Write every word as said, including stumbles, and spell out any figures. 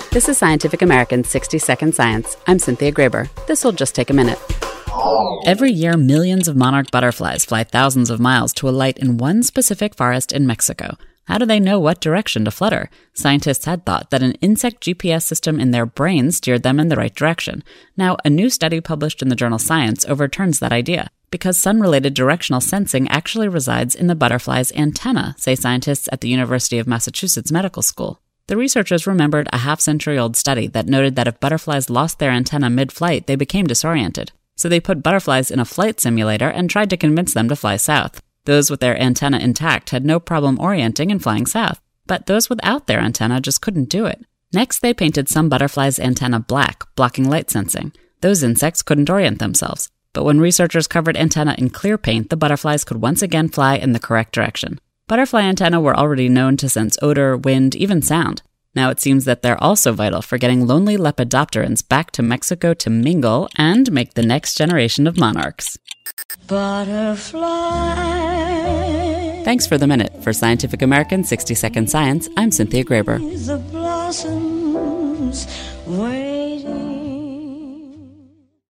This is Scientific American's sixty second Science. I'm Cynthia Graber. This'll just take a minute. Every year, millions of monarch butterflies fly thousands of miles to alight in one specific forest in Mexico. How do they know what direction to flutter? Scientists had thought that an insect G P S system in their brain steered them in the right direction. Now, a new study published in the journal Science overturns that idea, because sun-related directional sensing actually resides in the butterfly's antenna, say scientists at the University of Massachusetts Medical School. The researchers remembered a half-century-old study that noted that if butterflies lost their antenna mid-flight, they became disoriented. So they put butterflies in a flight simulator and tried to convince them to fly south. Those with their antenna intact had no problem orienting and flying south, but those without their antenna just couldn't do it. Next, they painted some butterflies' antenna black, blocking light sensing. Those insects couldn't orient themselves. But when researchers covered antenna in clear paint, the butterflies could once again fly in the correct direction. Butterfly antennae were already known to sense odor, wind, even sound. Now it seems that they're also vital for getting lonely lepidopterans back to Mexico to mingle and make the next generation of monarchs. Butterfly. Thanks for the minute. For Scientific American sixty second Science, I'm Cynthia Graber. The blossoms waiting.